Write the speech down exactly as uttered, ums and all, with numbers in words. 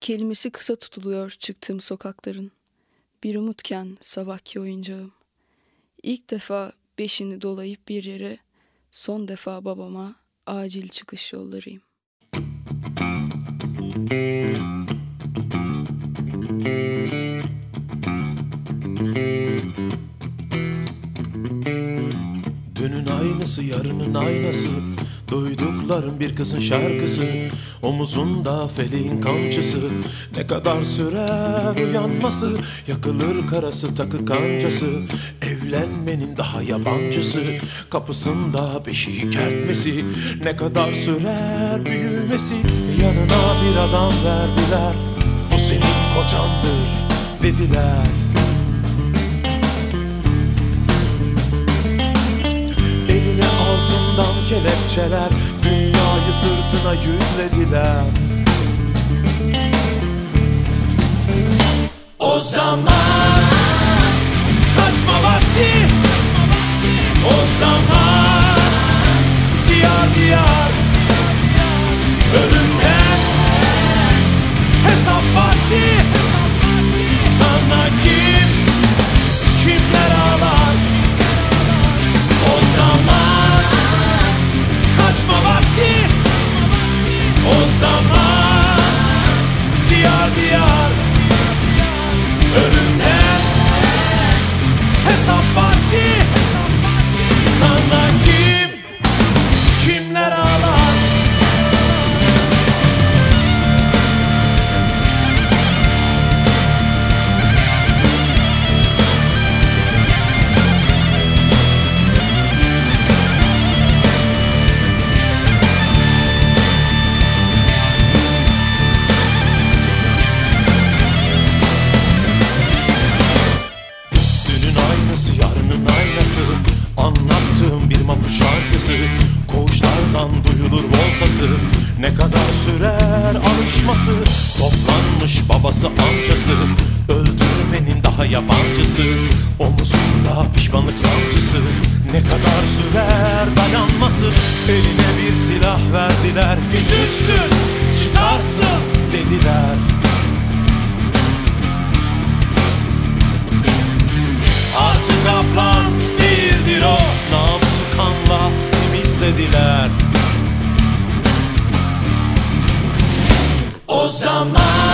Kelimesi kısa tutuluyor çıktığım sokakların. Bir umutken sabahki oyuncağım. İlk defa beşini dolayıp bir yere, son defa babama acil çıkış yollarıyım. Dünün aynısı, yarının aynası. Duyduklarım bir kızın şarkısı. Omuzunda feleğin kamçısı. Ne kadar sürer uyanması. Yakılır karası, takı kancası. Evlenmenin daha yabancısı. Kapısında beşiği kertmesi. Ne kadar sürer büyümesi. Yanına bir adam verdiler. Bu senin kocandır dediler. Altından kelepçeler, dünyayı sırtına yüklediler. O zaman kaçma vakti, o zaman diyar diyar ölümden hesap vakti. Sana kim, kimler ağlar? O zaman kaçma vakti, o zaman diyar diyar ölümden hesap vakti. Sana kim, kimler ağlar? Yarının aynası, anlattığım bir mapuş şarkısı. Koğuşlardan duyulur voltası. Ne kadar sürer alışması. Toplanmış babası amcası. Öldürmenin daha yabancısı. Omuzunda pişmanlık sancısı. Ne kadar sürer dayanması. Eline bir silah verdiler. Küçüksün, çıkarsın dediler. Artık kaplan değildir o. Namusu kanla temizlediler. O zaman